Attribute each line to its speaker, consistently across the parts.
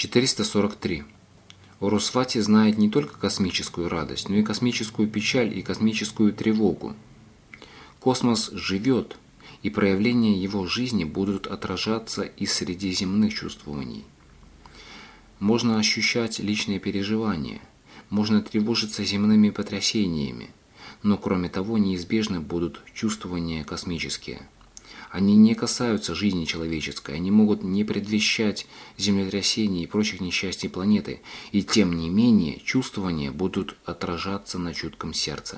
Speaker 1: 443. Урусвати знает не только космическую радость, но и космическую печаль и космическую тревогу. Космос живет, и проявления его жизни будут отражаться и среди земных чувствований. Можно ощущать личные переживания, можно тревожиться земными потрясениями, но кроме того неизбежны будут чувствования космические. Они не касаются жизни человеческой, они могут не предвещать землетрясений и прочих несчастий планеты, и тем не менее чувствования будут отражаться на чутком сердце.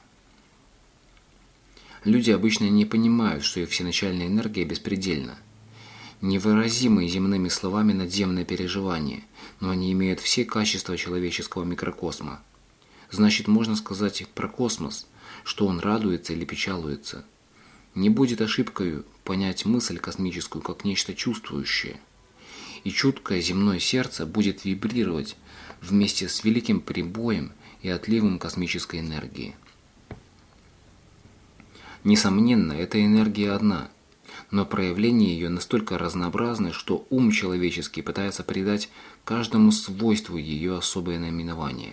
Speaker 1: Люди обычно не понимают, что их всеначальная энергия беспредельна. Невыразимые земными словами надземные переживания, но они имеют все качества человеческого микрокосма. Значит, можно сказать про космос, что он радуется или печалуется. Не будет ошибкой понять мысль космическую как нечто чувствующее, и чуткое земное сердце будет вибрировать вместе с великим прибоем и отливом космической энергии. Несомненно, эта энергия одна, но проявления ее настолько разнообразны, что ум человеческий пытается придать каждому свойству ее особое наименование.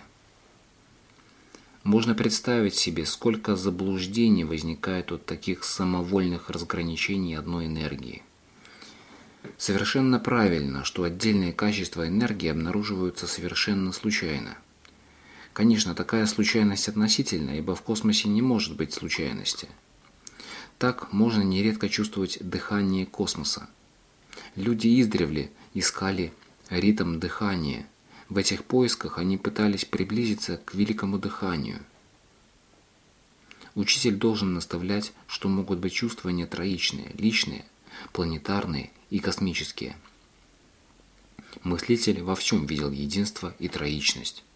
Speaker 1: Можно представить себе, сколько заблуждений возникает от таких самовольных разграничений одной энергии. Совершенно правильно, что отдельные качества энергии обнаруживаются совершенно случайно. Конечно, такая случайность относительна, ибо в космосе не может быть случайности. Так можно нередко чувствовать дыхание космоса. Люди издревле искали ритм дыхания. В этих поисках они пытались приблизиться к великому дыханию. Учитель должен наставлять, что могут быть чувствования троичные, личные, планетарные и космические. Мыслитель во всем видел единство и троичность.